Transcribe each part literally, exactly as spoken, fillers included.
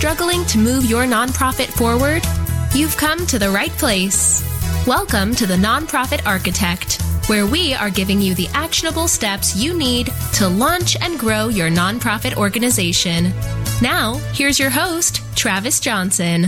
Struggling to move your nonprofit forward? You've come to the right place. Welcome to the Nonprofit Architect, where we are giving you the actionable steps you need to launch and grow your nonprofit organization. Now, here's your host, Travis Johnson.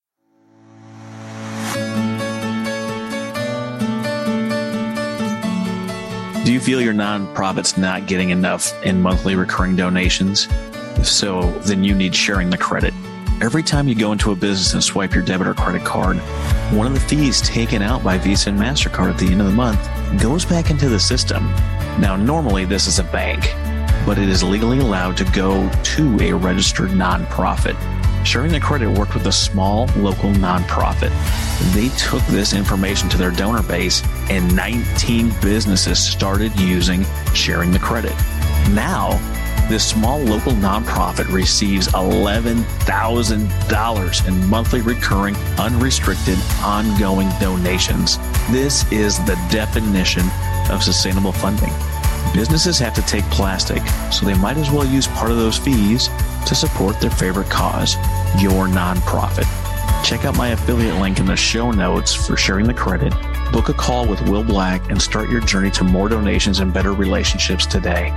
Do you feel your nonprofit's not getting enough in monthly recurring donations? If so, then you need Sharing the Credit. Every time you go into a business and swipe your debit or credit card, one of the fees taken out by Visa and MasterCard at the end of the month goes back into the system. Now, normally this is a bank, but it is legally allowed to go to a registered nonprofit. Sharing the Credit worked with a small local nonprofit. They took this information to their donor base, and nineteen businesses started using Sharing the Credit. Now, this small local nonprofit receives eleven thousand dollars in monthly recurring, unrestricted, ongoing donations. This is the definition of sustainable funding. Businesses have to take plastic, so they might as well use part of those fees to support their favorite cause, your nonprofit. Check out my affiliate link in the show notes for Sharing the Credit. Book a call with Will Black and start your journey to more donations and better relationships today.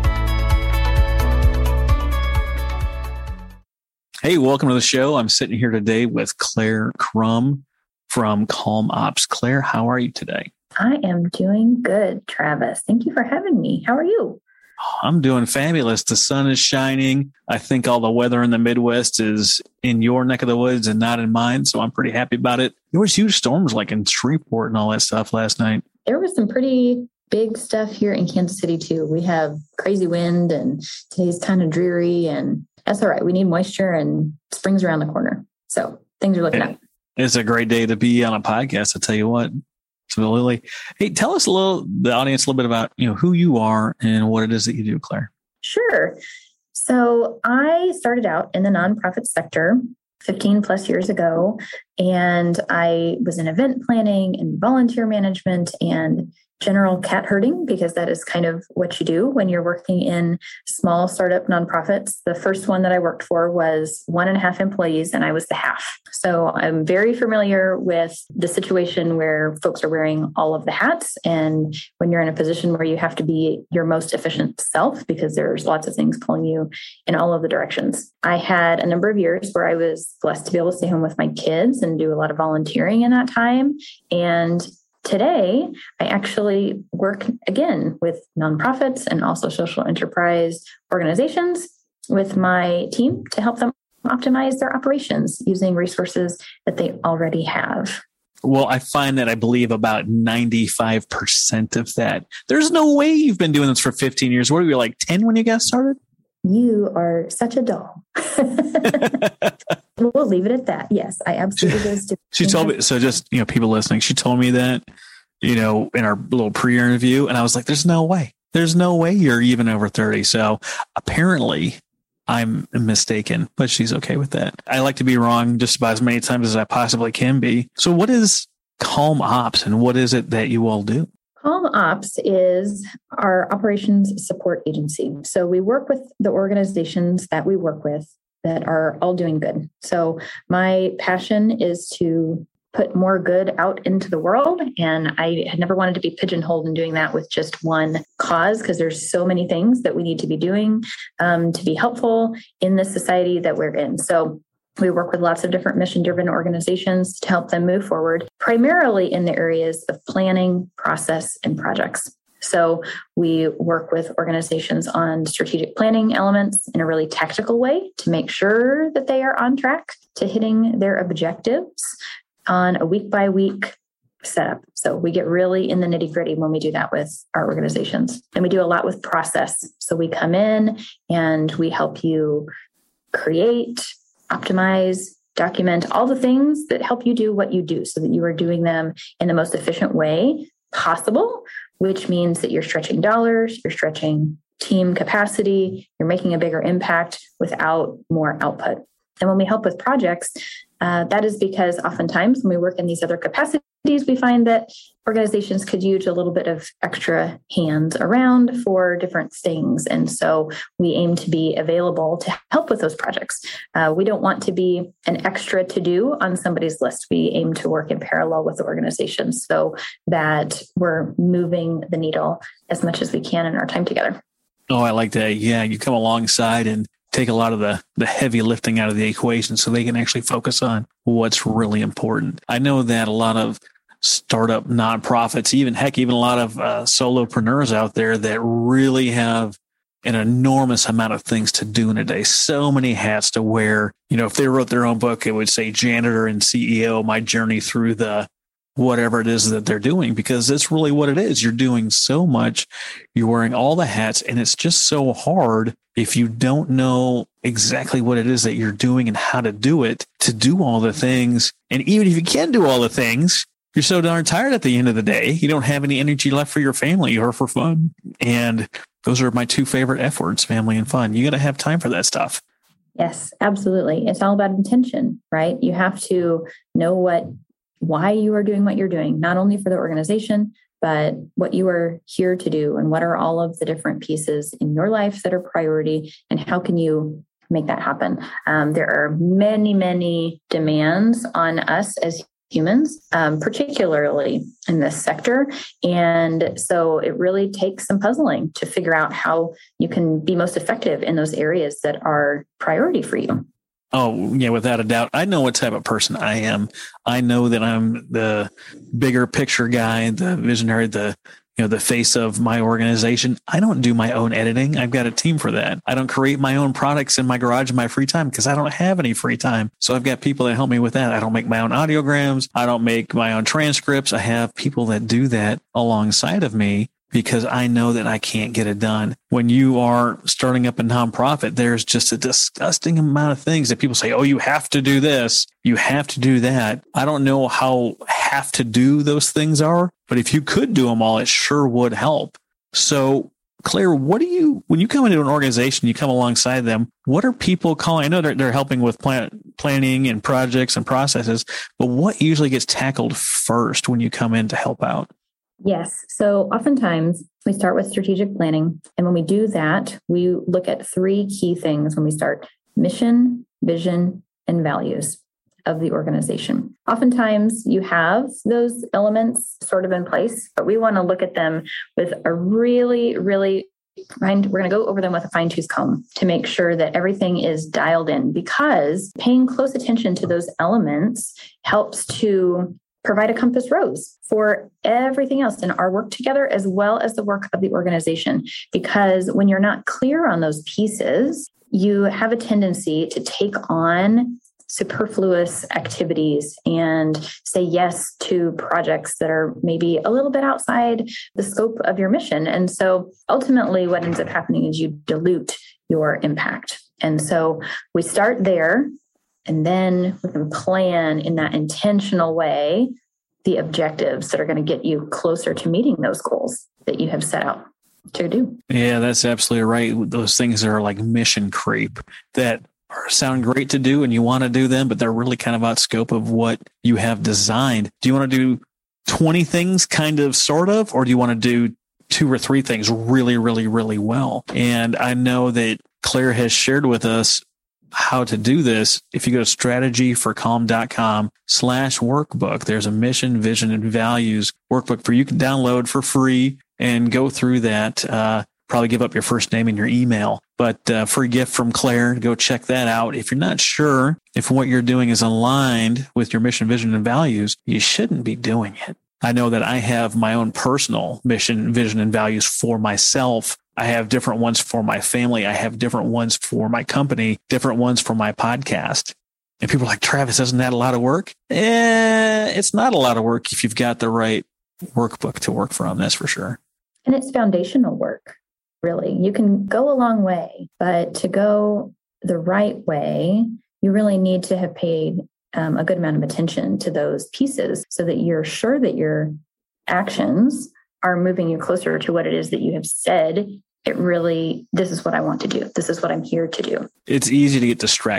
Hey, welcome to the show. I'm sitting here today with Claire Crum from Calm Ops. Claire, how are you today? I am doing good, Travis. Thank you for having me. How are you? I'm doing fabulous. The sun is shining. I think all the weather in the Midwest is in your neck of the woods and not in mine, so I'm pretty happy about it. There was huge storms like in Shreveport and all that stuff last night. There was some pretty big stuff here in Kansas City, too. We have crazy wind, and today's kind of dreary, and that's all right. We need moisture, and spring's around the corner. So things are looking up. It's a great day to be on a podcast, I tell you what. So Lily, hey, tell us a little, the audience, a little bit about, you know, who you are and what it is that you do, Claire. Sure. So I started out in the nonprofit sector fifteen plus years ago, and I was in event planning and volunteer management and general cat herding, because that is kind of what you do when you're working in small startup nonprofits. The first one that I worked for was one and a half employees, and I was the half. So I'm very familiar with the situation where folks are wearing all of the hats, and when you're in a position where you have to be your most efficient self, because there's lots of things pulling you in all of the directions. I had a number of years where I was blessed to be able to stay home with my kids and do a lot of volunteering in that time. And today, I actually work again with nonprofits and also social enterprise organizations with my team to help them optimize their operations using resources that they already have. Well, I find that I believe about ninety-five percent of that. There's no way you've been doing this for fifteen years. What were you, like ten when you got started? You are such a doll. We'll leave it at that. Yes, I absolutely do. She told me, so just, you know, people listening, she told me that, you know, in our little pre-interview, and I was like, there's no way. There's no way you're even over thirty. So apparently I'm mistaken, but she's okay with that. I like to be wrong just about as many times as I possibly can be. So what is Calm Ops, and what is it that you all do? Calm Ops is our operations support agency. So we work with the organizations that we work with that are all doing good. So my passion is to put more good out into the world. And I had never wanted to be pigeonholed in doing that with just one cause, because there's so many things that we need to be doing um, to be helpful in the society that we're in. So we work with lots of different mission-driven organizations to help them move forward, primarily in the areas of planning, process, and projects. So we work with organizations on strategic planning elements in a really tactical way to make sure that they are on track to hitting their objectives on a week-by-week setup. So we get really in the nitty-gritty when we do that with our organizations. And we do a lot with process. So we come in and we help you create, optimize, document all the things that help you do what you do so that you are doing them in the most efficient way possible, which means that you're stretching dollars, you're stretching team capacity, you're making a bigger impact without more output. And when we help with projects, uh, that is because oftentimes when we work in these other capacities, we find that organizations could use a little bit of extra hands around for different things. And so we aim to be available to help with those projects. Uh, we don't want to be an extra to do on somebody's list. We aim to work in parallel with the organization so that we're moving the needle as much as we can in our time together. Oh, I like that. Yeah, you come alongside and take a lot of the, the heavy lifting out of the equation so they can actually focus on what's really important. I know that a lot of startup nonprofits, even heck, even a lot of uh, solopreneurs out there that really have an enormous amount of things to do in a day, so many hats to wear. You know, if they wrote their own book, it would say janitor and C E O, my journey through the whatever it is that they're doing, because that's really what it is. You're doing so much, you're wearing all the hats, and it's just so hard if you don't know exactly what it is that you're doing and how to do it, to do all the things. And even if you can do all the things, you're so darn tired at the end of the day. You don't have any energy left for your family or for fun. And those are my two favorite F words, family and fun. You got to have time for that stuff. Yes, absolutely. It's all about intention, right? You have to know what, why you are doing what you're doing, not only for the organization, but what you are here to do and what are all of the different pieces in your life that are priority and how can you make that happen? Um, there are many, many demands on us as humans, um, particularly in this sector. And so it really takes some puzzling to figure out how you can be most effective in those areas that are priority for you. Oh, yeah, without a doubt. I know what type of person I am. I know that I'm the bigger picture guy, the visionary, the you know, the face of my organization. I don't do my own editing. I've got a team for that. I don't create my own products in my garage in my free time because I don't have any free time. So I've got people that help me with that. I don't make my own audiograms. I don't make my own transcripts. I have people that do that alongside of me because I know that I can't get it done. When you are starting up a nonprofit, there's just a disgusting amount of things that people say, oh, you have to do this. You have to do that. I don't know how have to do those things are, but if you could do them all, it sure would help. So Claire, what do you, when you come into an organization, you come alongside them, what are people calling? I know they're, they're helping with plan, planning and projects and processes, but what usually gets tackled first when you come in to help out? Yes. So oftentimes we start with strategic planning. And when we do that, we look at three key things when we start: mission, vision, and values of the organization. Oftentimes you have those elements sort of in place, but we want to look at them with a really, really fine, we're going to go over them with a fine tooth comb to make sure that everything is dialed in, because paying close attention to those elements helps to provide a compass rose for everything else in our work together, as well as the work of the organization. Because when you're not clear on those pieces, you have a tendency to take on superfluous activities and say yes to projects that are maybe a little bit outside the scope of your mission. And so ultimately what ends up happening is you dilute your impact. And so we start there. And then we can plan in that intentional way the objectives that are going to get you closer to meeting those goals that you have set out to do. Yeah, that's absolutely right. Those things are like mission creep that are, sound great to do and you want to do them, but they're really kind of out scope of what you have designed. Do you want to do twenty things kind of sort of, or do you want to do two or three things really, really, really well? And I know that Claire has shared with us how to do this. If you go to strategy for calm dot com slash workbook, there's a mission, vision, and values workbook for you can download for free and go through that. Uh, probably give up your first name and your email, but uh, free gift from Claire. Go check that out. If you're not sure if what you're doing is aligned with your mission, vision, and values, you shouldn't be doing it. I know that I have my own personal mission, vision, and values for myself. I have different ones for my family. I have different ones for my company, different ones for my podcast. And people are like, Travis, isn't that a lot of work? Eh, it's not a lot of work if you've got the right workbook to work from, that's for sure. And it's foundational work, really. You can go a long way, but to go the right way, you really need to have paid um, a good amount of attention to those pieces so that you're sure that your actions are moving you closer to what it is that you have said. It really, this is what I want to do. This is what I'm here to do. It's easy to get distracted.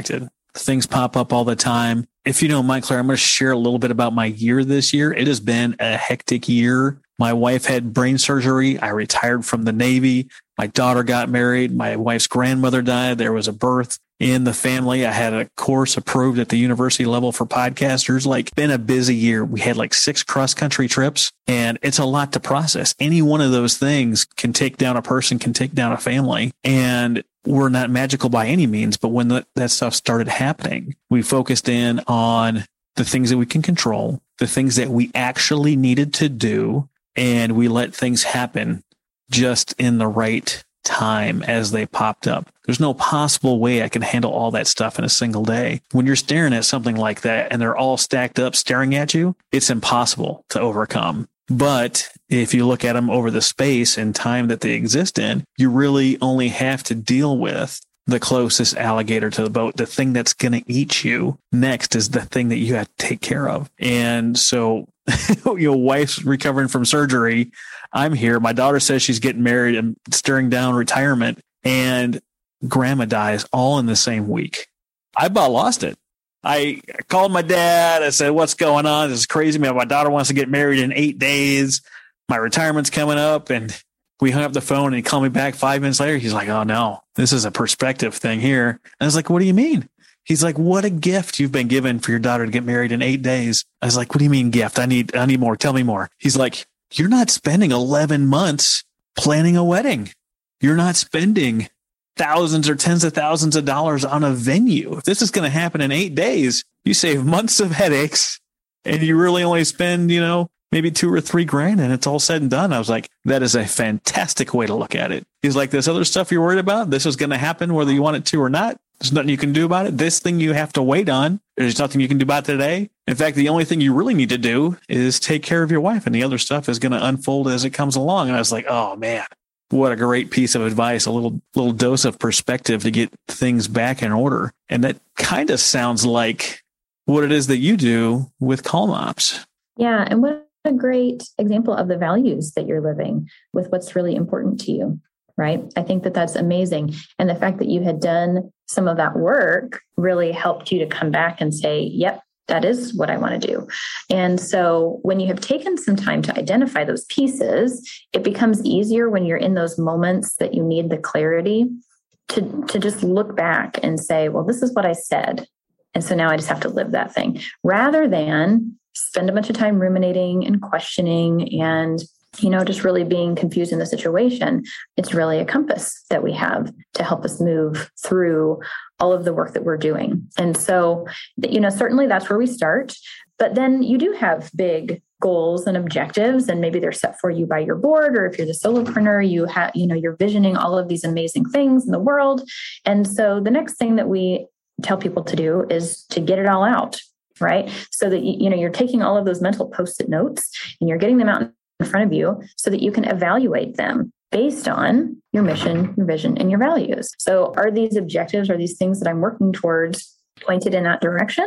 Things pop up all the time. If you don't mind, Claire, I'm going to share a little bit about my year this year. It has been a hectic year. My wife had brain surgery. I retired from the Navy. My daughter got married. My wife's grandmother died. There was a birth in the family. I had a course approved at the university level for podcasters. Like, been a busy year. We had like six cross country trips, and it's a lot to process. Any one of those things can take down a person, can take down a family. And we're not magical by any means, but when that, that stuff started happening, we focused in on the things that we can control, the things that we actually needed to do, and we let things happen just in the right time as they popped up. There's no possible way I can handle all that stuff in a single day. When you're staring at something like that and they're all stacked up staring at you, it's impossible to overcome. But if you look at them over the space and time that they exist in, you really only have to deal with the closest alligator to the boat. The thing that's going to eat you next is the thing that you have to take care of. And so your wife's recovering from surgery. I'm here. My daughter says she's getting married and staring down retirement, and grandma dies all in the same week. I about lost it. I called my dad. I said, what's going on? This is crazy, man. My daughter wants to get married in eight days. My retirement's coming up. And we hung up the phone, and he called me back five minutes later. He's like, oh no, this is a perspective thing here. And I was like, what do you mean? He's like, what a gift you've been given for your daughter to get married in eight days. I was like, what do you mean gift? I need, I need more. Tell me more. He's like, you're not spending eleven months planning a wedding. You're not spending thousands or tens of thousands of dollars on a venue. If this is going to happen in eight days, you save months of headaches, and you really only spend, you know, maybe two or three grand, and it's all said and done. I was like, that is a fantastic way to look at it. He's like, this other stuff you're worried about, this is going to happen whether you want it to or not. There's nothing you can do about it. This thing you have to wait on. There's nothing you can do about today. In fact, the only thing you really need to do is take care of your wife, and the other stuff is going to unfold as it comes along. And I was like, oh man, what a great piece of advice, a little, little dose of perspective to get things back in order. And that kind of sounds like what it is that you do with Calm Ops. Yeah. And what a great example of the values that you're living with, what's really important to you, right? I think that that's amazing. And the fact that you had done some of that work really helped you to come back and say, yep, that is what I want to do. And so when you have taken some time to identify those pieces, it becomes easier when you're in those moments that you need the clarity to, to just look back and say, well, this is what I said. And so now I just have to live that thing, rather than spend a bunch of time ruminating and questioning and, you know, just really being confused in the situation. It's really a compass that we have to help us move through all of the work that we're doing. And so, you know, certainly that's where we start. But then you do have big goals and objectives, and maybe they're set for you by your board, or if you're the solopreneur, you have, you know, you're visioning all of these amazing things in the world. And so the next thing that we tell people to do is to get it all out, right? So that, you know, you're taking all of those mental post-it notes and you're getting them out in front of you so that you can evaluate them based on your mission, your vision, and your values. So are these objectives, are these things that I'm working towards pointed in that direction?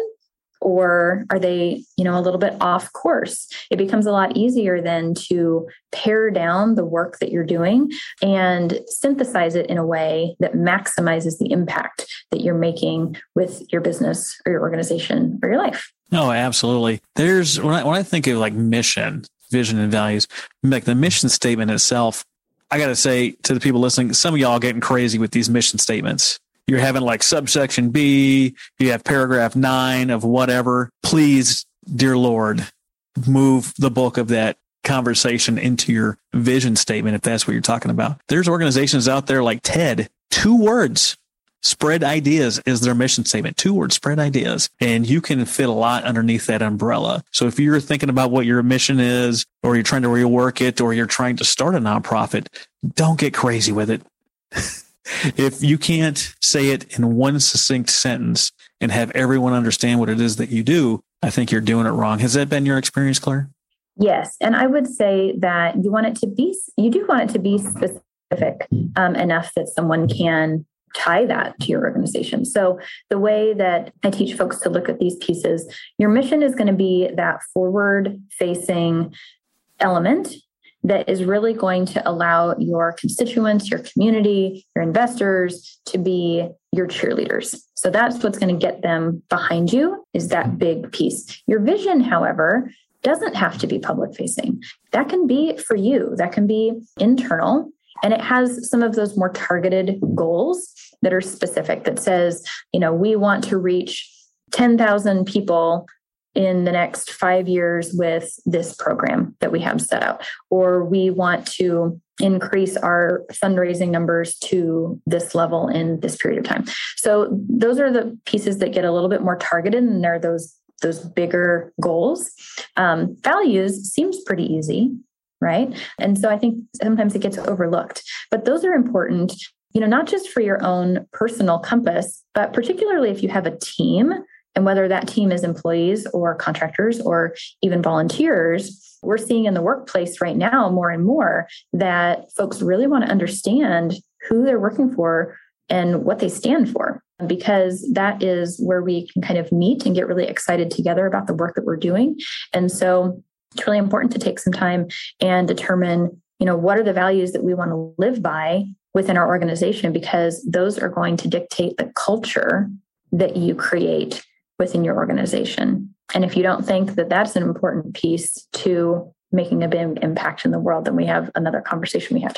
Or are they, you know, a little bit off course? It becomes a lot easier then to pare down the work that you're doing and synthesize it in a way that maximizes the impact that you're making with your business or your organization or your life. No, absolutely. There's, when I, when I think of like mission, vision, and values, like the mission statement itself, I got to say to the people listening, some of y'all are getting crazy with these mission statements. You're having like subsection B, you have paragraph nine of whatever. Please, dear Lord, move the bulk of that conversation into your vision statement, if that's what you're talking about. There's organizations out there like TED, two words, spread ideas is their mission statement. Two words, spread ideas. And you can fit a lot underneath that umbrella. So if you're thinking about what your mission is, or you're trying to rework it, or you're trying to start a nonprofit, don't get crazy with it. If you can't say it in one succinct sentence and have everyone understand what it is that you do, I think you're doing it wrong. Has that been your experience, Claire? Yes. And I would say that you want it to be, you do want it to be specific um, enough that someone can tie that to your organization. So the way that I teach folks to look at these pieces, your mission is going to be that forward-facing element that is really going to allow your constituents, your community, your investors to be your cheerleaders. So that's what's going to get them behind you, is that big piece. Your vision, however, doesn't have to be public facing. That can be for you. That can be internal. And it has some of those more targeted goals that are specific, that says, you know, we want to reach ten thousand people in the next five years with this program that we have set out, or we want to increase our fundraising numbers to this level in this period of time. So those are the pieces that get a little bit more targeted, and they're those those bigger goals. Um, values seems pretty easy, right? And so I think sometimes it gets overlooked, but those are important, you know, not just for your own personal compass, but particularly if you have a team, and whether that team is employees or contractors or even volunteers. We're seeing in the workplace right now more and more that folks really want to understand who they're working for and what they stand for, because that is where we can kind of meet and get really excited together about the work that we're doing. And so it's really important to take some time and determine, you know, what are the values that we want to live by within our organization, because those are going to dictate the culture that you create within your organization. And if you don't think that that's an important piece to making a big impact in the world, then we have another conversation we have to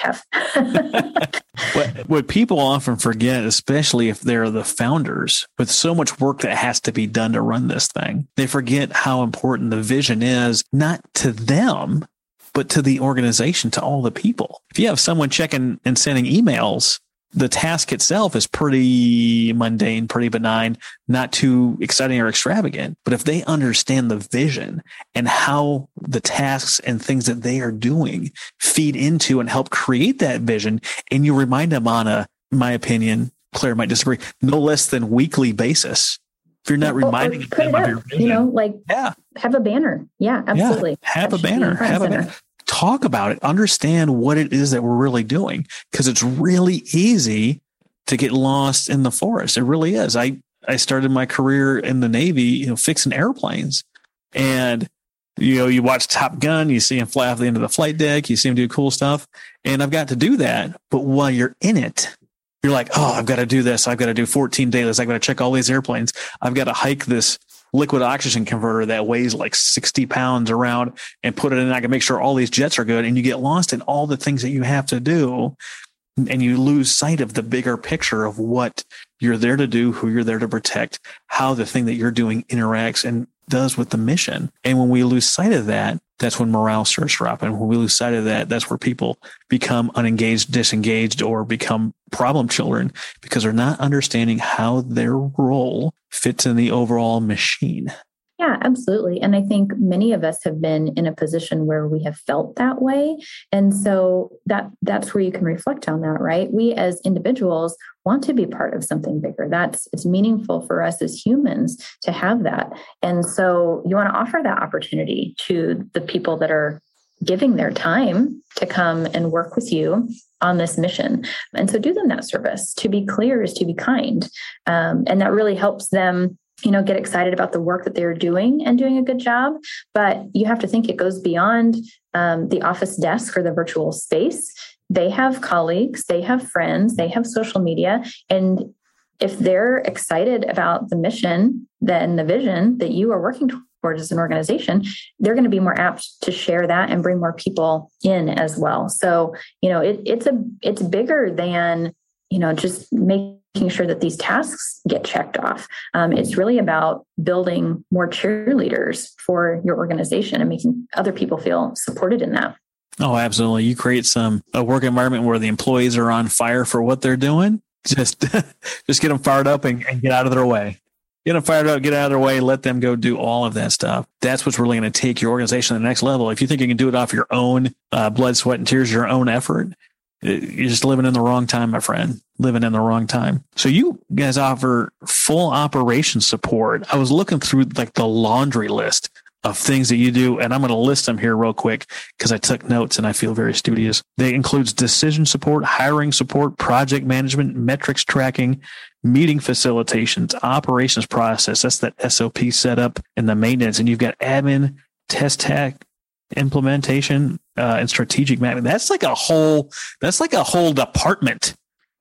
have. what, what people often forget, especially if they're the founders, with so much work that has to be done to run this thing, they forget how important the vision is, not to them, but to the organization, to all the people. If you have someone checking and sending emails, the task itself is pretty mundane, pretty benign, not too exciting or extravagant. But if they understand the vision and how the tasks and things that they are doing feed into and help create that vision, and you remind them on a, in my opinion, Claire might disagree, no less than weekly basis. If you're not reminding or, or them of your vision, you know, like yeah. have a banner. Yeah, absolutely. Yeah, have that a banner. Have a banner. Talk about it, understand what it is that we're really doing, because it's really easy to get lost in the forest. It really is. I, I started my career in the Navy, you know, fixing airplanes, and, you know, you watch Top Gun, you see him fly off the end of the flight deck, you see him do cool stuff. And I've got to do that. But while you're in it, you're like, oh, I've got to do this. I've got to do fourteen dailies. I've got to check all these airplanes. I've got to hike this liquid oxygen converter that weighs like sixty pounds around and put it in. I can make sure all these jets are good. And you get lost in all the things that you have to do, and you lose sight of the bigger picture of what you're there to do, who you're there to protect, how the thing that you're doing interacts and does with the mission. And when we lose sight of that, that's when morale starts dropping. When we lose sight of that, that's where people become unengaged, disengaged, or become problem children, because they're not understanding how their role fits in the overall machine. Yeah, absolutely. And I think many of us have been in a position where we have felt that way. And so that that's where you can reflect on that, right? We as individuals want to be part of something bigger. That's it's meaningful for us as humans to have that. And so you want to offer that opportunity to the people that are giving their time to come and work with you on this mission. And so do them that service. To be clear is to be kind. Um, and that really helps them, you know, get excited about the work that they're doing and doing a good job. But you have to think it goes beyond um, the office desk or the virtual space. They have colleagues, they have friends, they have social media. And if they're excited about the mission, then the vision that you are working towards as an organization, they're going to be more apt to share that and bring more people in as well. So, you know, it, it's a it's bigger than, you know, just making sure that these tasks get checked off. Um, it's really about building more cheerleaders for your organization and making other people feel supported in that. Oh, absolutely. You create some a work environment where the employees are on fire for what they're doing. Just, just get them fired up and, and get out of their way. Get them fired up, get out of their way, let them go do all of that stuff. That's what's really going to take your organization to the next level. If you think you can do it off your own uh, blood, sweat, and tears, your own effort, you're just living in the wrong time, my friend. Living in the wrong time. So you guys offer full operation support. I was looking through like the laundry list of things that you do, and I'm going to list them here real quick because I took notes and I feel very studious. They includes decision support, hiring support, project management, metrics tracking, meeting facilitations, operations process. That's that S O P setup and the maintenance. And you've got admin, test tech, implementation, uh, and strategic management. That's like a whole, that's like a whole department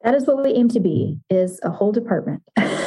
That is what we aim to be, is a whole department.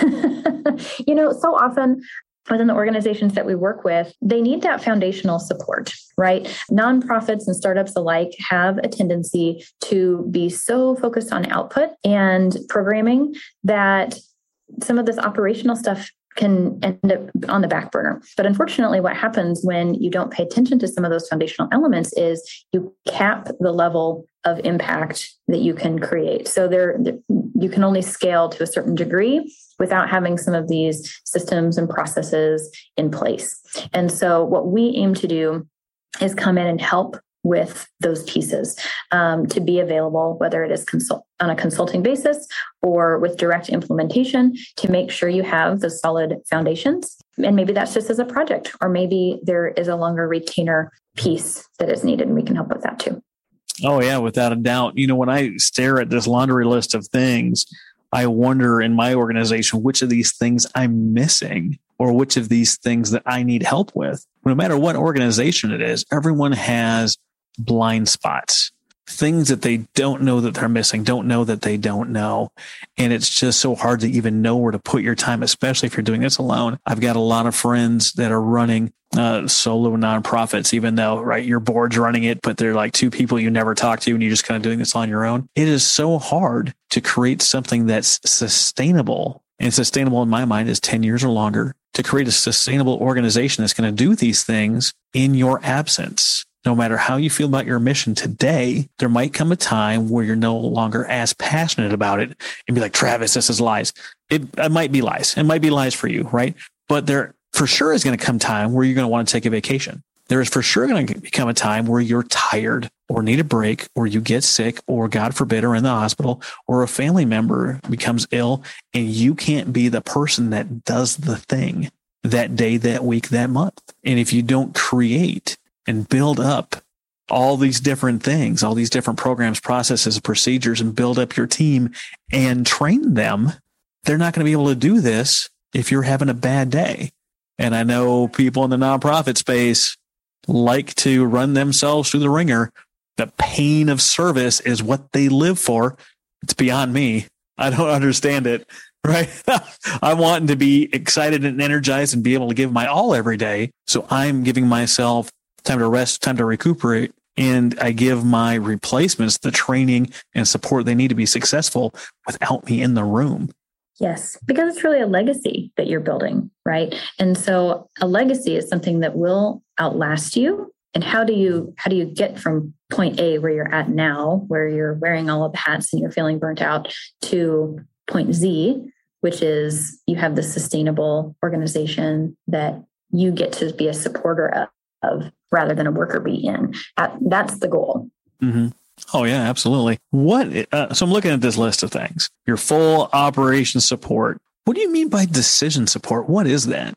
You know, so often within the organizations that we work with, they need that foundational support, right? Nonprofits and startups alike have a tendency to be so focused on output and programming that some of this operational stuff can end up on the back burner. But unfortunately, what happens when you don't pay attention to some of those foundational elements is you cap the level of impact that you can create. So there, you can only scale to a certain degree without having some of these systems and processes in place. And so what we aim to do is come in and help with those pieces um, to be available, whether it is consult on a consulting basis or with direct implementation, to make sure you have those solid foundations. And maybe that's just as a project, or maybe there is a longer retainer piece that is needed, and we can help with that too. Oh yeah, without a doubt. You know, when I stare at this laundry list of things, I wonder in my organization, which of these things I'm missing, or which of these things that I need help with. No matter what organization it is, everyone has blind spots, things that they don't know that they're missing, don't know that they don't know. And it's just so hard to even know where to put your time, especially if you're doing this alone. I've got a lot of friends that are running uh, solo nonprofits, even though, right, your board's running it, but they're like two people you never talk to and you're just kind of doing this on your own. It is so hard to create something that's sustainable. And sustainable in my mind is ten years or longer, to create a sustainable organization that's going to do these things in your absence. No matter how you feel about your mission today, there might come a time where you're no longer as passionate about it and be like, Travis, this is lies. It, it might be lies. It might be lies for you, right? But there for sure is going to come time where you're going to want to take a vacation. There is for sure going to become a time where you're tired or need a break, or you get sick, or God forbid, are in the hospital, or a family member becomes ill and you can't be the person that does the thing that day, that week, that month. And if you don't create and build up all these different things, all these different programs, processes, procedures, and build up your team and train them, they're not going to be able to do this if you're having a bad day. And I know people in the nonprofit space like to run themselves through the ringer. The pain of service is what they live for. It's beyond me. I don't understand it, right? I want to be excited and energized and be able to give my all every day. So I'm giving myself time to rest, time to recuperate, and I give my replacements the training and support they need to be successful without me in the room. Yes, because it's really a legacy that you're building, right? And so a legacy is something that will outlast you. And how do you how do you get from point A, where you're at now, where you're wearing all of the hats and you're feeling burnt out, to point Z, which is you have the sustainable organization that you get to be a supporter of, of rather than a worker bee in. That, that's the goal. Mm-hmm. Oh, yeah, absolutely. What? Uh, so I'm looking at this list of things. Your full operation support. What do you mean by decision support? What is that?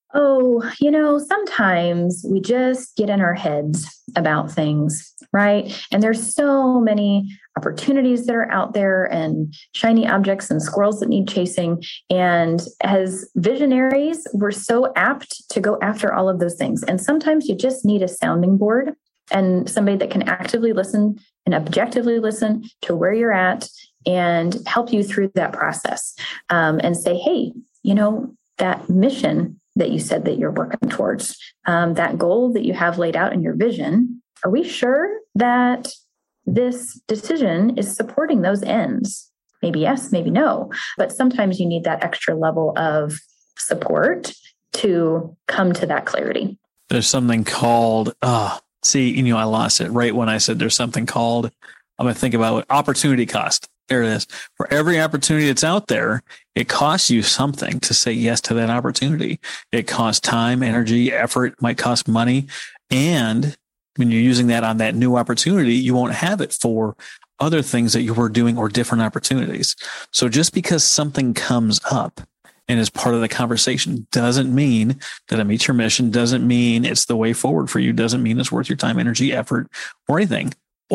Oh, you know, sometimes we just get in our heads about things, right? And there's so many opportunities that are out there and shiny objects and squirrels that need chasing. And as visionaries, we're so apt to go after all of those things. And sometimes you just need a sounding board and somebody that can actively listen and objectively listen to where you're at and help you through that process, um, and say, hey, you know, that mission that you said that you're working towards, um, that goal that you have laid out in your vision, are we sure that this decision is supporting those ends? Maybe yes, maybe no. But sometimes you need that extra level of support to come to that clarity. There's something called, uh, see, you know, I lost it right when I said there's something called, I'm going to think about it, opportunity cost. There it is. For every opportunity that's out there, it costs you something to say yes to that opportunity. It costs time, energy, effort, it might cost money. And when you're using that on that new opportunity, you won't have it for other things that you were doing or different opportunities. So just because something comes up and is part of the conversation doesn't mean that it meets your mission, doesn't mean it's the way forward for you, doesn't mean it's worth your time, energy, effort, or anything.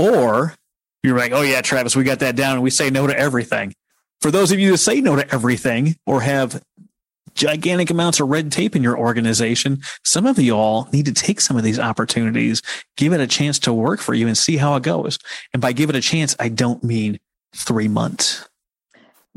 Or you're like, oh yeah, Travis, we got that down and we say no to everything. For those of you that say no to everything or have gigantic amounts of red tape in your organization, some of you all need to take some of these opportunities, give it a chance to work for you and see how it goes. And by give it a chance, I don't mean three months.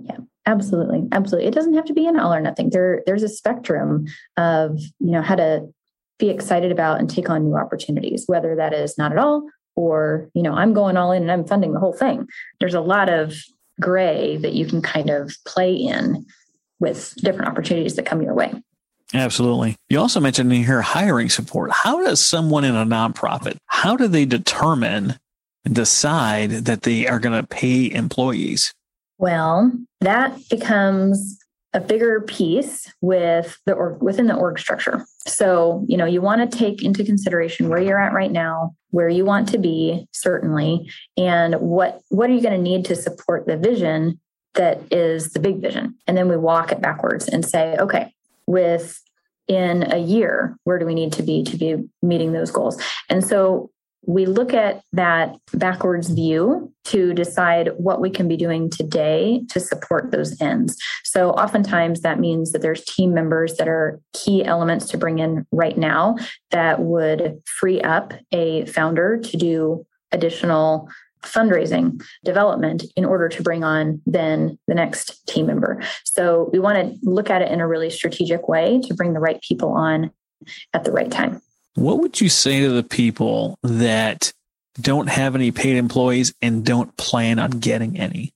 Yeah, absolutely. Absolutely. It doesn't have to be an all or nothing. There, there's a spectrum of, you know, how to be excited about and take on new opportunities, whether that is not at all, or, you know, I'm going all in and I'm funding the whole thing. There's a lot of gray that you can kind of play in with different opportunities that come your way. Absolutely. You also mentioned in here hiring support. How does someone in a nonprofit, how do they determine and decide that they are going to pay employees? Well, that becomes a bigger piece with the org, within the org structure. So, you know, you want to take into consideration where you're at right now, where you want to be, certainly, and what what are you going to need to support the vision that is the big vision. And then we walk it backwards and say, okay, with in a year, where do we need to be to be meeting those goals? And so we look at that backwards view to decide what we can be doing today to support those ends. So oftentimes that means that there's team members that are key elements to bring in right now that would free up a founder to do additional fundraising development in order to bring on then the next team member. So we want to look at it in a really strategic way to bring the right people on at the right time. What would you say to the people that don't have any paid employees and don't plan on getting any?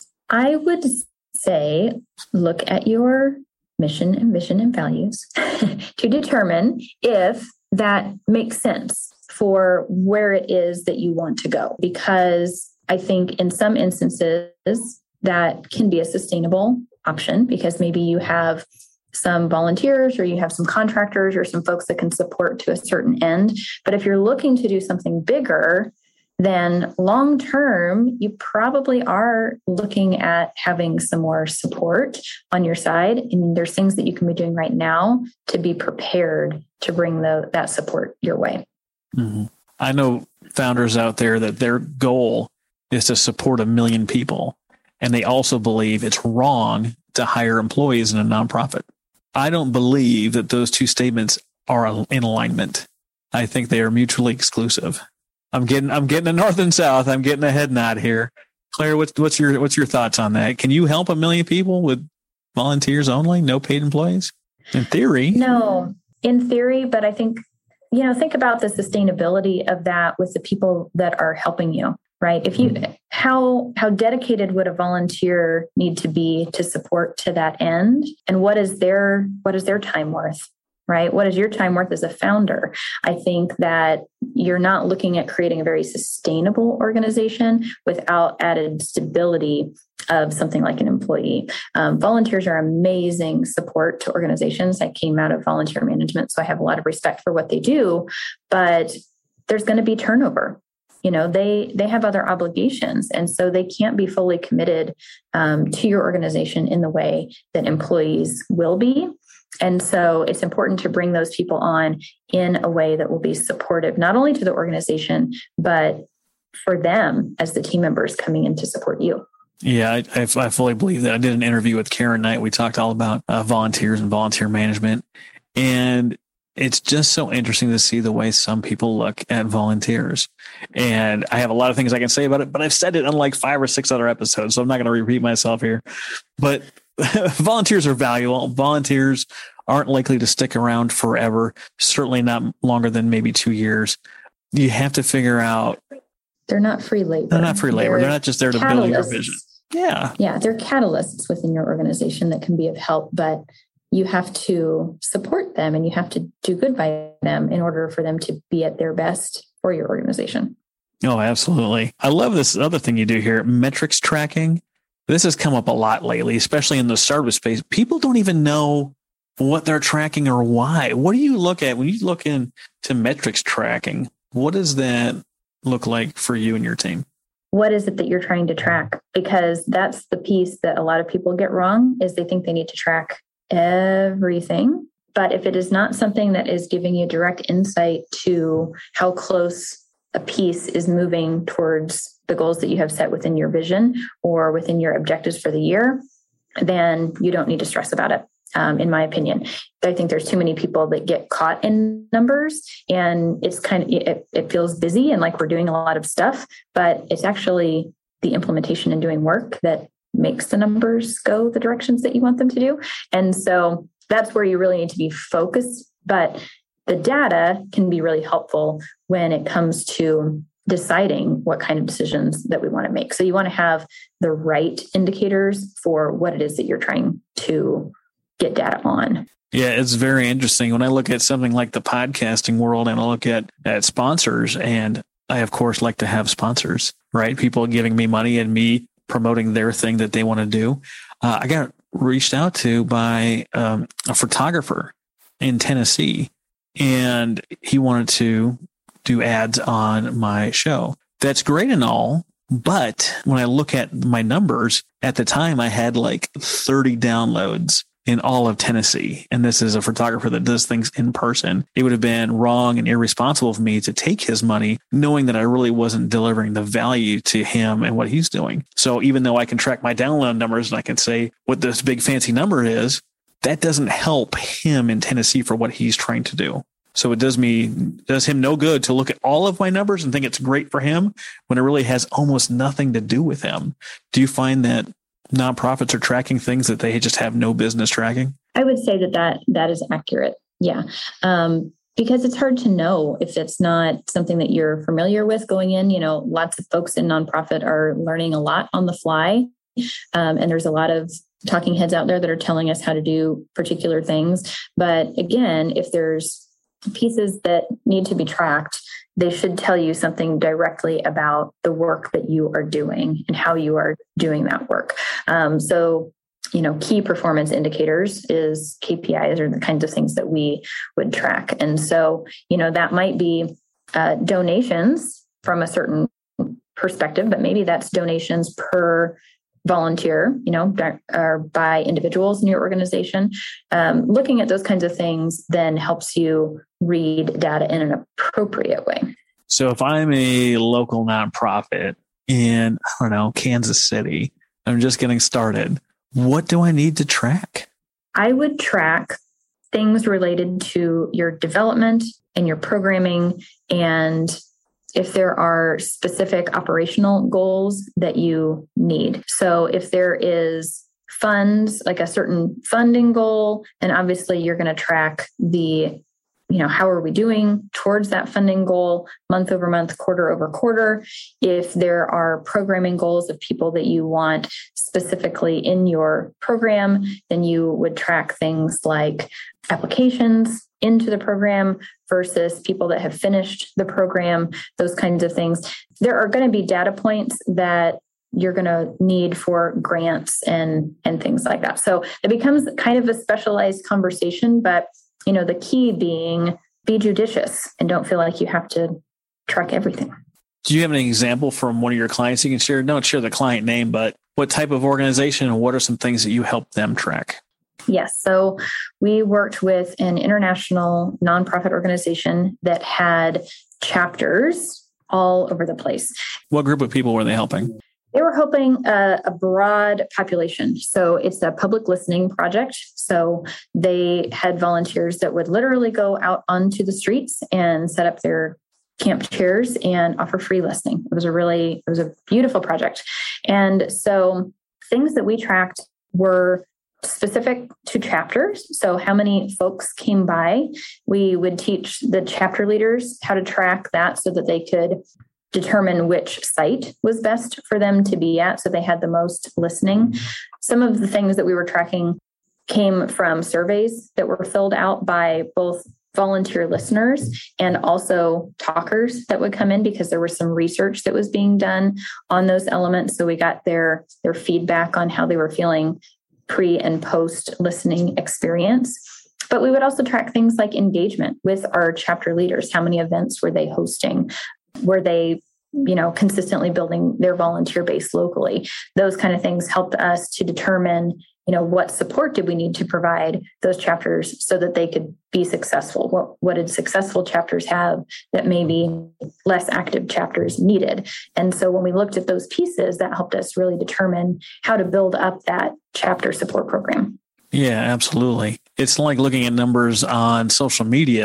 I would say, look at your mission and vision and values to determine if that makes sense for where it is that you want to go. Because I think in some instances that can be a sustainable option, because maybe you have some volunteers or you have some contractors or some folks that can support to a certain end. But if you're looking to do something bigger, then long term, you probably are looking at having some more support on your side. And there's things that you can be doing right now to be prepared to bring the, that support your way. Mm-hmm. I know founders out there that their goal is to support a million people. And they also believe it's wrong to hire employees in a nonprofit. I don't believe that those two statements are in alignment. I think they are mutually exclusive. I'm getting, I'm getting a north and south. I'm getting a head nod here. Claire, what's, what's your, what's your thoughts on that? Can you help a million people with volunteers only, no paid employees? In theory. No, in theory, but I think, you know, think about the sustainability of that with the people that are helping you. Right. If you, how, how dedicated would a volunteer need to be to support to that end? And what is their, what is their time worth? Right. What is your time worth as a founder? I think that you're not looking at creating a very sustainable organization without added stability of something like an employee. Um, volunteers are amazing support to organizations. I came out of volunteer management, so I have a lot of respect for what they do, but there's going to be turnover. You know, they they have other obligations, and so they can't be fully committed um, to your organization in the way that employees will be. And so it's important to bring those people on in a way that will be supportive, not only to the organization, but for them as the team members coming in to support you. Yeah, I, I, I fully believe that. I did an interview with Karen Knight. We talked all about uh, volunteers and volunteer management. And it's just so interesting to see the way some people look at volunteers. And I have a lot of things I can say about it, but I've said it on like five or six other episodes, so I'm not going to repeat myself here. But volunteers are valuable. Volunteers aren't likely to stick around forever, certainly not longer than maybe two years. You have to figure out. They're not free labor. They're not free labor. They're, they're not just there to build your vision. Yeah. Yeah. They're catalysts within your organization that can be of help, but you have to support them and you have to do good by them in order for them to be at their best for your organization. Oh, absolutely. I love this other thing you do here, metrics tracking. This has come up a lot lately, especially in the startup space. People don't even know what they're tracking or why. What do you look at when you look into metrics tracking? What does that look like for you and your team? What is it that you're trying to track? Because that's the piece that a lot of people get wrong, is they think they need to track everything. But if it is not something that is giving you direct insight to how close a piece is moving towards the goals that you have set within your vision or within your objectives for the year, then you don't need to stress about it. Um, in my opinion, I think there's too many people that get caught in numbers, and it's kind of, it, it feels busy and like we're doing a lot of stuff, but it's actually the implementation and doing work that makes the numbers go the directions that you want them to do. And so that's where you really need to be focused. But the data can be really helpful when it comes to deciding what kind of decisions that we want to make. So you want to have the right indicators for what it is that you're trying to get data on. Yeah, it's very interesting. When I look at something like the podcasting world and I look at, at sponsors, and I, of course, like to have sponsors, right? People giving me money and me promoting their thing that they want to do. Uh, I got reached out to by um, a photographer in Tennessee, and he wanted to do ads on my show. That's great and all, but when I look at my numbers, at the time I had like thirty downloads in all of Tennessee. And this is a photographer that does things in person. It would have been wrong and irresponsible of me to take his money, knowing that I really wasn't delivering the value to him and what he's doing. So even though I can track my download numbers and I can say what this big fancy number is, that doesn't help him in Tennessee for what he's trying to do. So it does me, does him no good to look at all of my numbers and think it's great for him when it really has almost nothing to do with him. Do you find that nonprofits are tracking things that they just have no business tracking? I would say that that, that is accurate. Yeah. Um, because it's hard to know if it's not something that you're familiar with going in. You know, lots of folks in nonprofit are learning a lot on the fly. Um, and there's a lot of talking heads out there that are telling us how to do particular things. But again, if there's pieces that need to be tracked, they should tell you something directly about the work that you are doing and how you are doing that work. Um, so, you know, key performance indicators is K P Is are the kinds of things that we would track. And so, you know, that might be uh, donations from a certain perspective, but maybe that's donations per volunteer, you know, or by individuals in your organization. Um, looking at those kinds of things then helps you read data in an appropriate way. So if I'm a local nonprofit in, I don't know, Kansas City, I'm just getting started, what do I need to track? I would track things related to your development and your programming, and if there are specific operational goals that you need. So if there is funds, like a certain funding goal, and obviously you're going to track the, you know, how are we doing towards that funding goal month over month, quarter over quarter. If there are programming goals of people that you want specifically in your program, then you would track things like applications into the program versus people that have finished the program, those kinds of things. There are going to be data points that you're going to need for grants and, and things like that. So it becomes kind of a specialized conversation, but you know, the key being be judicious and don't feel like you have to track everything. Do you have an example from one of your clients you can share? Don't share the client name, but what type of organization and what are some things that you help them track? Yes. So we worked with an international nonprofit organization that had chapters all over the place. What group of people were they helping? They were helping a, a broad population. So it's a public listening project. So they had volunteers that would literally go out onto the streets and set up their camp chairs and offer free listening. It was a really, it was a beautiful project. And so things that we tracked were specific to chapters. So how many folks came by? We would teach the chapter leaders how to track that so that they could determine which site was best for them to be at, so they had the most listening. Some of the things that we were tracking came from surveys that were filled out by both volunteer listeners and also talkers that would come in because there was some research that was being done on those elements. So we got their, their feedback on how they were feeling pre and post listening experience. But we would also track things like engagement with our chapter leaders. How many events were they hosting? Were they, you know, consistently building their volunteer base locally? Those kind of things helped us to determine, you know, what support did we need to provide those chapters so that they could be successful? What, what did successful chapters have that maybe less active chapters needed? And so when we looked at those pieces, that helped us really determine how to build up that chapter support program. Yeah, absolutely. It's like looking at numbers on social media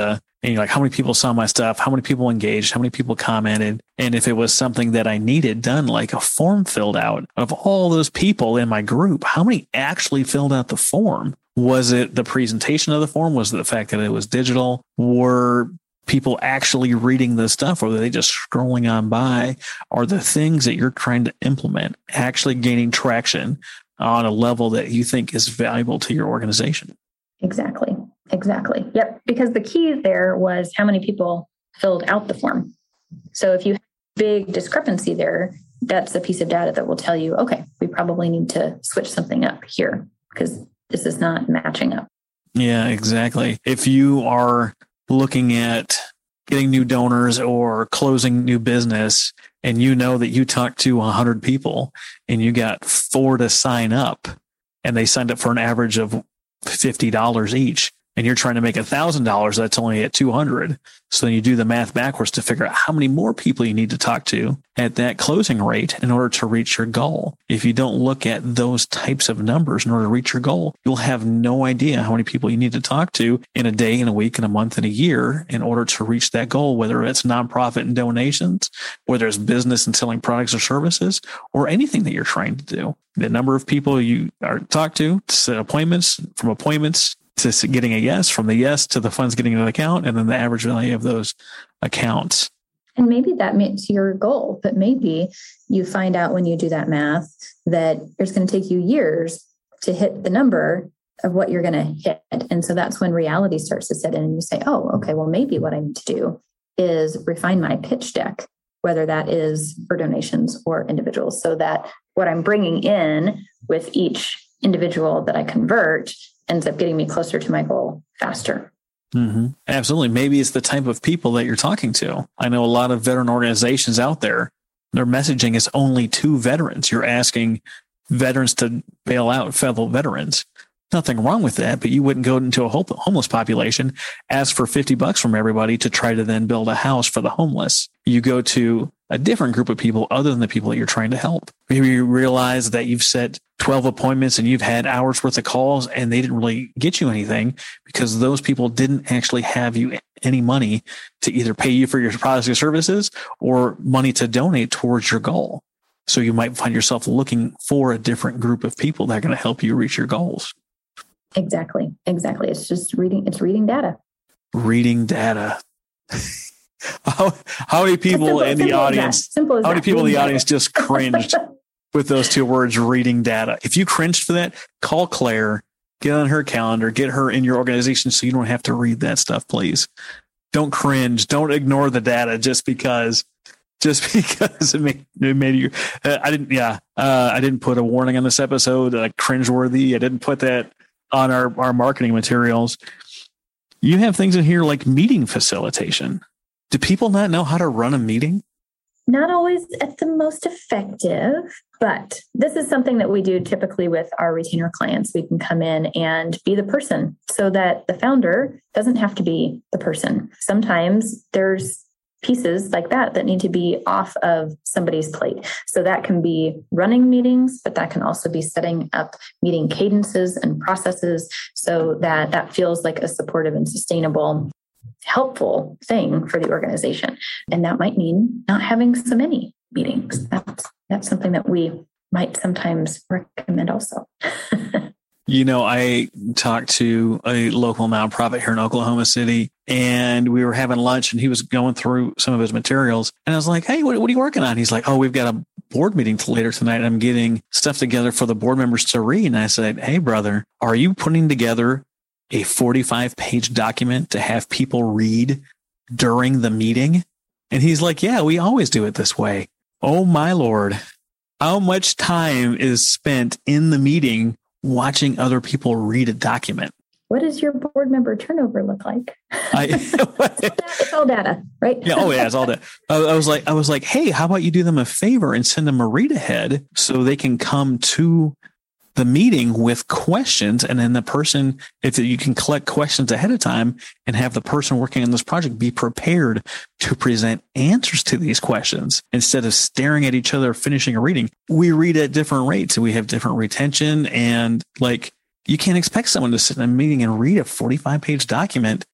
And you're like, how many people saw my stuff? How many people engaged? How many people commented? And if it was something that I needed done, like a form filled out of all those people in my group, how many actually filled out the form? Was it the presentation of the form? Was it the fact that it was digital? Were people actually reading the stuff, or were they just scrolling on by? Are the things that you're trying to implement actually gaining traction on a level that you think is valuable to your organization? Exactly. Exactly. Yep. Because the key there was how many people filled out the form. So if you have a big discrepancy there, that's a piece of data that will tell you, okay, we probably need to switch something up here because this is not matching up. Yeah, exactly. If you are looking at getting new donors or closing new business, and you know that you talked to one hundred people and you got four to sign up, and they signed up for an average of fifty dollars each, and you're trying to make one thousand dollars, that's only at two hundred. So then you do the math backwards to figure out how many more people you need to talk to at that closing rate in order to reach your goal. If you don't look at those types of numbers in order to reach your goal, you'll have no idea how many people you need to talk to in a day, in a week, in a month, in a year in order to reach that goal, whether it's nonprofit and donations, whether it's business and selling products or services, or anything that you're trying to do. The number of people you are talk to, set appointments, from appointments to getting a yes, from the yes to the funds getting an account, and then the average value of those accounts. And maybe that meets your goal, but maybe you find out when you do that math that it's going to take you years to hit the number of what you're going to hit. And so that's when reality starts to set in and you say, oh, okay, well, maybe what I need to do is refine my pitch deck, whether that is for donations or individuals, so that what I'm bringing in with each individual that I convert ends up getting me closer to my goal faster. Mm-hmm. Absolutely. Maybe it's the type of people that you're talking to. I know a lot of veteran organizations out there, their messaging is only to veterans. You're asking veterans to bail out fellow veterans. Nothing wrong with that, but you wouldn't go into a homeless population, ask for fifty bucks from everybody to try to then build a house for the homeless. You go to a different group of people other than the people that you're trying to help. Maybe you realize that you've set twelve appointments and you've had hours worth of calls and they didn't really get you anything because those people didn't actually have you any money to either pay you for your products or services or money to donate towards your goal. So you might find yourself looking for a different group of people that are going to help you reach your goals. Exactly. Exactly. It's just reading, it's reading data. Reading data. how, how many people simple, in the audience, how many that. people in the audience just cringed with those two words, reading data? If you cringed for that, call Claire, get on her calendar, get her in your organization so you don't have to read that stuff, please. Don't cringe. Don't ignore the data just because, just because it made, it made you, uh, I didn't, yeah, uh, I didn't put a warning on this episode, uh, cringeworthy. I didn't put that on our, our marketing materials. You have things in here like meeting facilitation. Do people not know how to run a meeting? Not always at the most effective, but this is something that we do typically with our retainer clients. We can come in and be the person so that the founder doesn't have to be the person. Sometimes there's pieces like that that need to be off of somebody's plate. So that can be running meetings, but that can also be setting up meeting cadences and processes so that that feels like a supportive and sustainable, helpful thing for the organization. And that might mean not having so many meetings. That's, that's something that we might sometimes recommend also. You know, I talked to a local nonprofit here in Oklahoma City, and we were having lunch, and he was going through some of his materials. And I was like, hey, what, what are you working on? He's like, oh, we've got a board meeting later tonight. I'm getting stuff together for the board members to read. And I said, hey, brother, are you putting together a forty-five page document to have people read during the meeting? And he's like, yeah, we always do it this way. Oh, my Lord. How much time is spent in the meeting watching other people read a document? What does your board member turnover look like? I, it's all data, right? Yeah. Oh, yeah. It's all data. I, I was like, I was like, hey, how about you do them a favor and send them a read ahead so they can come to the meeting with questions. And then the person, if you can collect questions ahead of time and have the person working on this project be prepared to present answers to these questions instead of staring at each other, finishing a reading. We read at different rates. We have different retention, and like, you can't expect someone to sit in a meeting and read a forty-five page document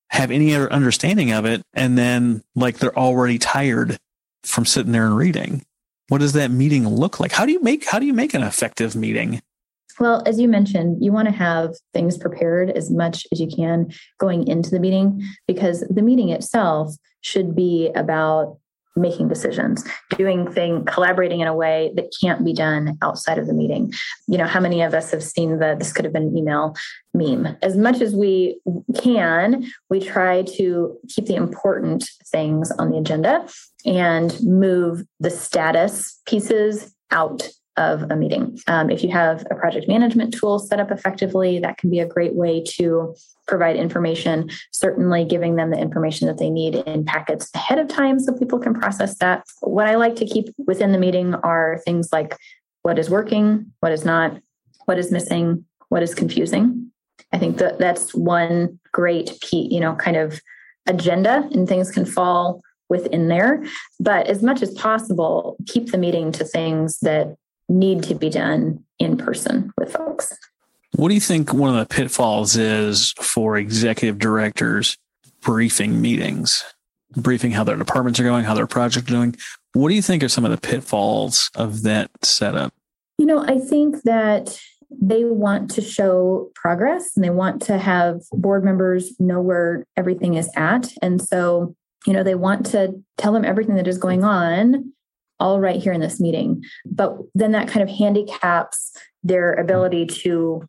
have any other understanding of it. And then like they're already tired from sitting there and reading. What does that meeting look like? How do you make, how do you make an effective meeting? Well, as you mentioned, you want to have things prepared as much as you can going into the meeting, because the meeting itself should be about making decisions, doing things, collaborating in a way that can't be done outside of the meeting. You know, how many of us have seen the "this could have been an email" meme? As much as we can, we try to keep the important things on the agenda and move the status pieces out of a meeting. Um, if you have a project management tool set up effectively, that can be a great way to provide information, certainly giving them the information that they need in packets ahead of time so people can process that. What I like to keep within the meeting are things like what is working, what is not, what is missing, what is confusing. I think that that's one great key, you know, kind of agenda, and things can fall within there. But as much as possible, keep the meeting to things that need to be done in person with folks. What do you think one of the pitfalls is for executive directors briefing meetings, briefing how their departments are going, how their projects are doing? What do you think are some of the pitfalls of that setup? You know, I think that they want to show progress and they want to have board members know where everything is at. And so, you know, they want to tell them everything that is going on all right here in this meeting. But then that kind of handicaps their ability to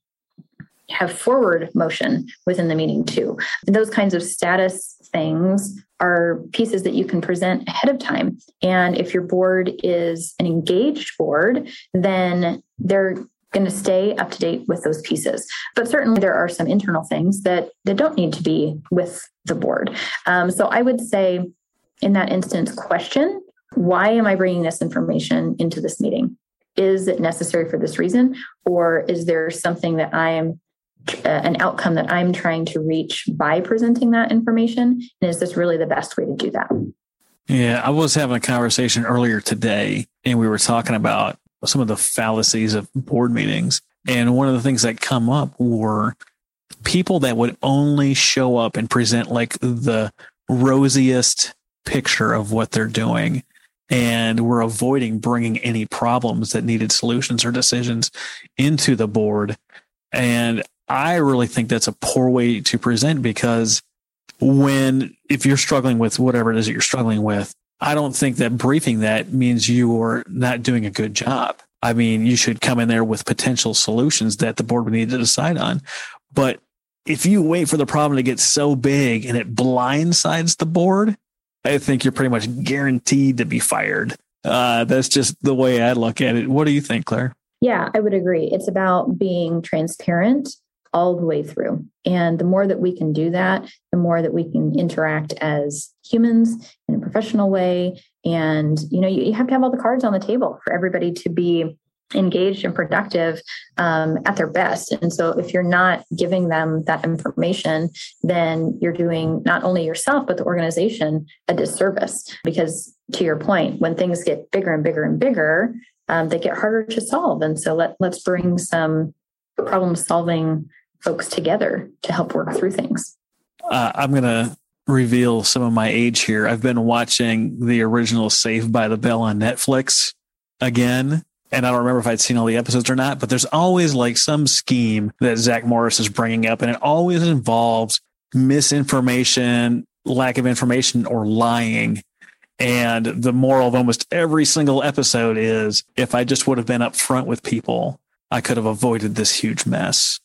have forward motion within the meeting too. And those kinds of status things are pieces that you can present ahead of time. And if your board is an engaged board, then they're going to stay up to date with those pieces. But certainly there are some internal things that, that don't need to be with the board. Um, so I would say in that instance, question, why am I bringing this information into this meeting? Is it necessary for this reason? Or is there something that I am, uh, an outcome that I'm trying to reach by presenting that information? And is this really the best way to do that? Yeah, I was having a conversation earlier today, and we were talking about some of the fallacies of board meetings. And one of the things that come up were people that would only show up and present like the rosiest picture of what they're doing. And we're avoiding bringing any problems that needed solutions or decisions into the board. And I really think that's a poor way to present, because when, if you're struggling with whatever it is that you're struggling with, I don't think that briefing that means you're not doing a good job. I mean, you should come in there with potential solutions that the board would need to decide on. But if you wait for the problem to get so big and it blindsides the board, I think you're pretty much guaranteed to be fired. Uh, that's just the way I look at it. What do you think, Claire? Yeah, I would agree. It's about being transparent all the way through. And the more that we can do that, the more that we can interact as humans in a professional way. And, you know, you, you have to have all the cards on the table for everybody to be engaged and productive um, at their best. And so if you're not giving them that information, then you're doing not only yourself, but the organization a disservice. Because to your point, when things get bigger and bigger and bigger, um, they get harder to solve. And so let, let's bring some problem solving folks together to help work through things. Uh, I'm going to reveal some of my age here. I've been watching the original Saved by the Bell on Netflix again. And I don't remember if I'd seen all the episodes or not, but there's always like some scheme that Zach Morris is bringing up, and it always involves misinformation, lack of information, or lying. And the moral of almost every single episode is, if I just would have been upfront with people, I could have avoided this huge mess.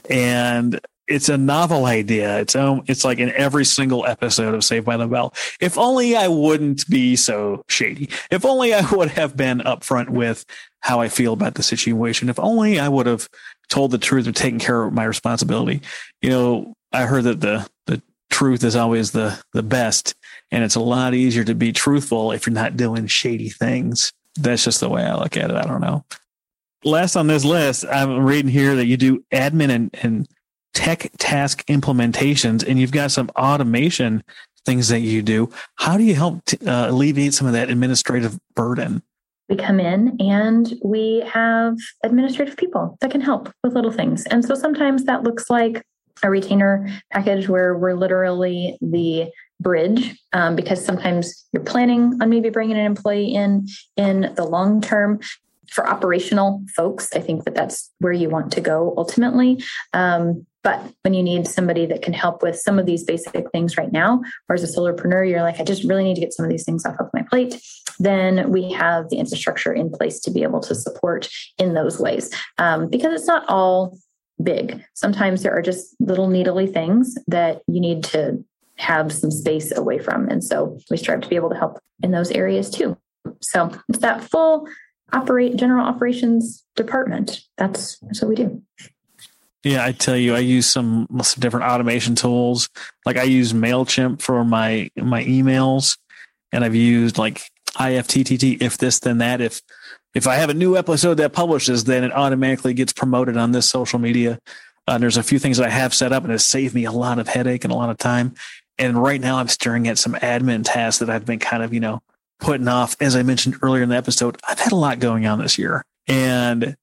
And it's a novel idea. It's um, it's like in every single episode of Saved by the Bell. If only I wouldn't be so shady. If only I would have been upfront with how I feel about the situation. If only I would have told the truth or taken care of my responsibility. You know, I heard that the the truth is always the the best, and it's a lot easier to be truthful if you're not doing shady things. That's just the way I look at it. I don't know. Last on this list, I'm reading here that you do admin and, and tech task implementations, and you've got some automation things that you do. How do you help t- uh, alleviate some of that administrative burden? We come in and we have administrative people that can help with little things. And so sometimes that looks like a retainer package where we're literally the bridge, um, because sometimes you're planning on maybe bringing an employee in in the long term. For operational folks, I think that that's where you want to go ultimately. Um, but when you need somebody that can help with some of these basic things right now, or as a solopreneur, you're like, I just really need to get some of these things off of my plate, then we have the infrastructure in place to be able to support in those ways. Um, because it's not all big. Sometimes there are just little needly things that you need to have some space away from. And so we strive to be able to help in those areas too. So it's that full operate general operations department. That's, that's what we do. Yeah, I tell you, I use some, some different automation tools. Like I use MailChimp for my my emails, and I've used like I F T T T, if this, then that. If if I have a new episode that publishes, then it automatically gets promoted on this social media. Uh, there's a few things that I have set up, and it's saved me a lot of headache and a lot of time. And right now I'm staring at some admin tasks that I've been kind of, you know, putting off. As I mentioned earlier in the episode, I've had a lot going on this year. And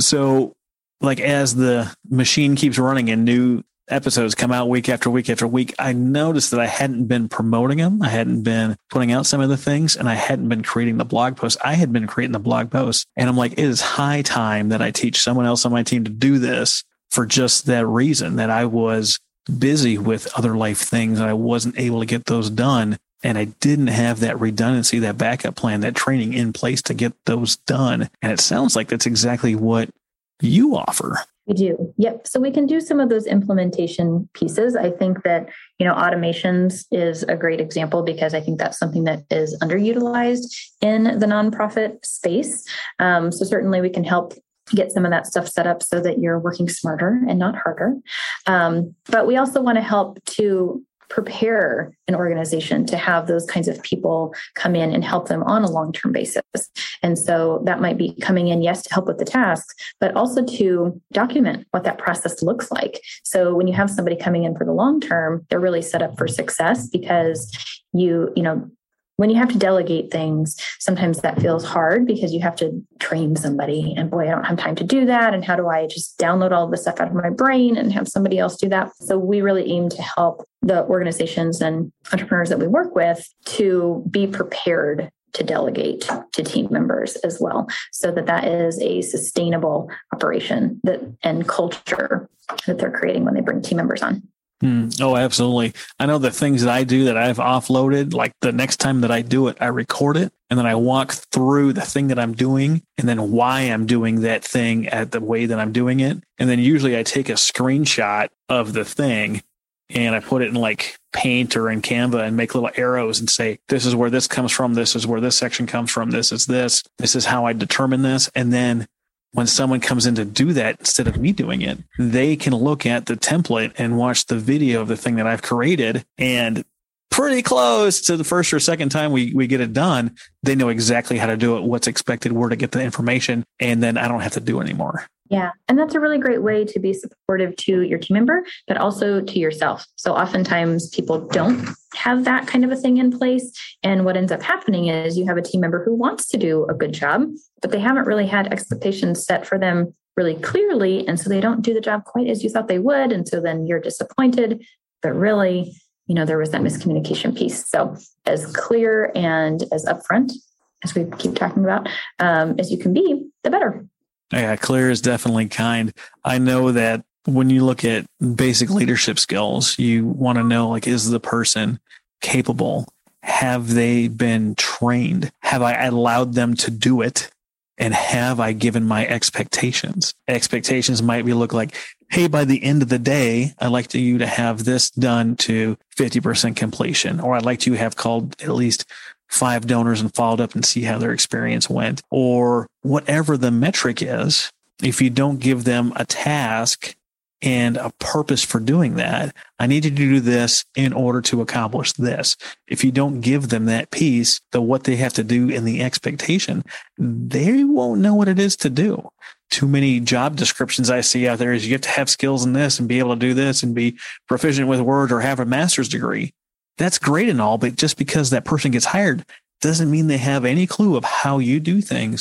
so like as the machine keeps running and new episodes come out week after week after week, I noticed that I hadn't been promoting them. I hadn't been putting out some of the things, and I hadn't been creating the blog posts. I had been creating the blog posts, and I'm like, it is high time that I teach someone else on my team to do this, for just that reason, that I was busy with other life things and I wasn't able to get those done. And I didn't have that redundancy, that backup plan, that training in place to get those done. And it sounds like that's exactly what you offer. We do. Yep. So we can do some of those implementation pieces. I think that, you know, automations is a great example, because I think that's something that is underutilized in the nonprofit space. Um, so certainly we can help get some of that stuff set up so that you're working smarter and not harder. Um, but we also want to help to prepare an organization to have those kinds of people come in and help them on a long-term basis. And so that might be coming in, yes, to help with the tasks, but also to document what that process looks like. So when you have somebody coming in for the long term, they're really set up for success, because you, you know, when you have to delegate things, sometimes that feels hard because you have to train somebody, and boy, I don't have time to do that. And how do I just download all of this stuff out of my brain and have somebody else do that? So we really aim to help the organizations and entrepreneurs that we work with to be prepared to delegate to team members as well, so that that is a sustainable operation that and culture that they're creating when they bring team members on. Mm, oh, absolutely. I know the things that I do that I've offloaded, like the next time that I do it, I record it, and then I walk through the thing that I'm doing and then why I'm doing that thing at the way that I'm doing it. And then usually I take a screenshot of the thing and I put it in like Paint or in Canva and make little arrows and say, this is where this comes from. This is where this section comes from. This is this. This is how I determine this. And then when someone comes in to do that, instead of me doing it, they can look at the template and watch the video of the thing that I've created, and pretty close to the first or second time we, we get it done, they know exactly how to do it, what's expected, where to get the information, and then I don't have to do it anymore. Yeah. And that's a really great way to be supportive to your team member, but also to yourself. So oftentimes people don't have that kind of a thing in place. And what ends up happening is you have a team member who wants to do a good job, but they haven't really had expectations set for them really clearly. And so they don't do the job quite as you thought they would. And so then you're disappointed, but really, you know, there was that miscommunication piece. So as clear and as upfront as we keep talking about, um, as you can be, the better. Yeah, clear is definitely kind. I know that when you look at basic leadership skills, you want to know, like, is the person capable? Have they been trained? Have I allowed them to do it? And have I given my expectations? Expectations might be look like, hey, by the end of the day, I'd like you to have this done to fifty percent completion, or I'd like you to have called at least five donors and followed up and see how their experience went, or whatever the metric is. If you don't give them a task and a purpose for doing that, I need you to do this in order to accomplish this. If you don't give them that piece, the what they have to do and the expectation, they won't know what it is to do. Too many job descriptions I see out there is you have to have skills in this and be able to do this and be proficient with Word or have a master's degree. That's great and all, but just because that person gets hired doesn't mean they have any clue of how you do things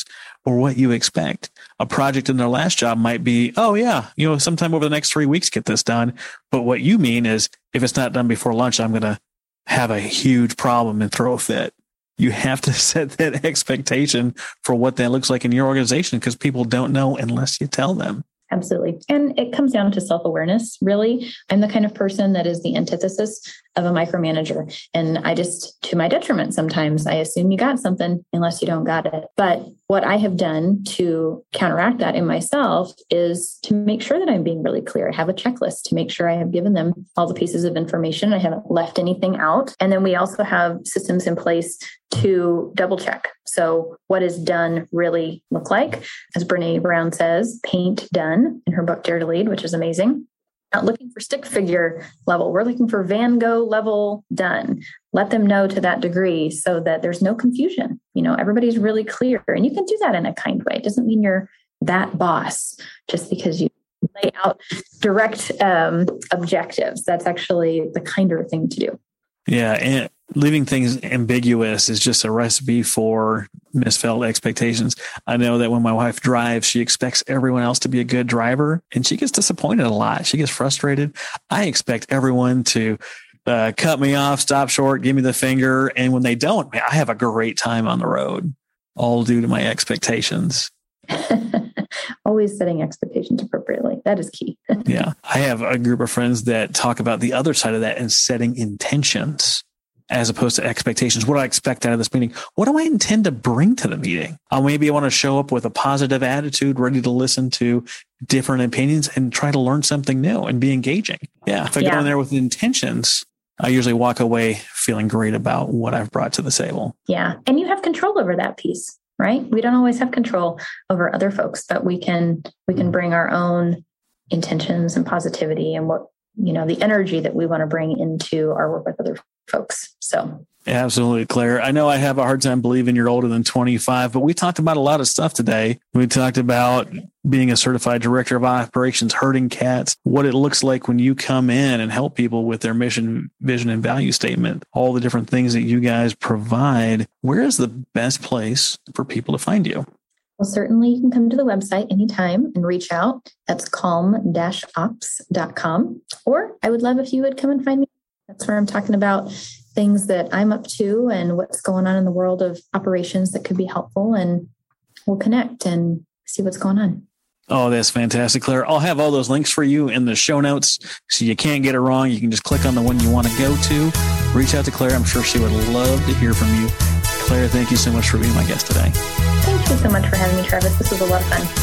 or what you expect. A project in their last job might be, oh yeah, you know, sometime over the next three weeks, get this done. But what you mean is, if it's not done before lunch, I'm going to have a huge problem and throw a fit. You have to set that expectation for what that looks like in your organization, because people don't know unless you tell them. Absolutely. And it comes down to self-awareness, really. I'm the kind of person that is the antithesis of a micromanager. And I just, to my detriment, sometimes I assume you got something unless you don't got it. But what I have done to counteract that in myself is to make sure that I'm being really clear. I have a checklist to make sure I have given them all the pieces of information. I haven't left anything out. And then we also have systems in place to double check. So what does done really look like? As Brene Brown says, paint done in her book, Dare to Lead, which is amazing. Not looking for stick figure level. We're looking for Van Gogh level done. Let them know to that degree so that there's no confusion. You know, everybody's really clear, and you can do that in a kind way. It doesn't mean you're that boss just because you lay out direct um, objectives. That's actually the kinder thing to do. Yeah. And leaving things ambiguous is just a recipe for misfelt expectations. I know that when my wife drives, she expects everyone else to be a good driver, and she gets disappointed a lot. She gets frustrated. I expect everyone to uh, cut me off, stop short, give me the finger. And when they don't, man, I have a great time on the road, all due to my expectations. Always setting expectations appropriately. That is key. Yeah. I have a group of friends that talk about the other side of that and setting intentions as opposed to expectations. What do I expect out of this meeting? What do I intend to bring to the meeting? I maybe want to show up with a positive attitude, ready to listen to different opinions and try to learn something new and be engaging. Yeah. If I yeah. go in there with intentions, I usually walk away feeling great about what I've brought to the table. Yeah. And you have control over that piece, right? We don't always have control over other folks, but we can, we can bring our own intentions and positivity and what, you know, the energy that we want to bring into our work with other folks. So. Absolutely, Claire. I know I have a hard time believing you're older than twenty-five, but we talked about a lot of stuff today. We talked about being a certified director of operations, herding cats, what it looks like when you come in and help people with their mission, vision, and value statement, all the different things that you guys provide. Where is the best place for people to find you? Well, certainly you can come to the website anytime and reach out. That's calm dash ops dot com. Or I would love if you would come and find me. That's where I'm talking about things that I'm up to and what's going on in the world of operations that could be helpful. And we'll connect and see what's going on. Oh, that's fantastic, Claire. I'll have all those links for you in the show notes so you can't get it wrong. You can just click on the one you want to go to. Reach out to Claire. I'm sure she would love to hear from you. Claire, thank you so much for being my guest today. Thank you so much for having me, Travis. This was a lot of fun.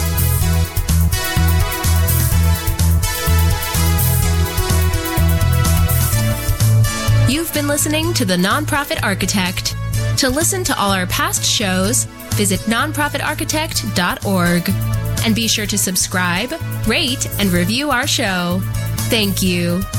You've been listening to The Nonprofit Architect. To listen to all our past shows, visit nonprofit architect dot org. And be sure to subscribe, rate, and review our show. Thank you.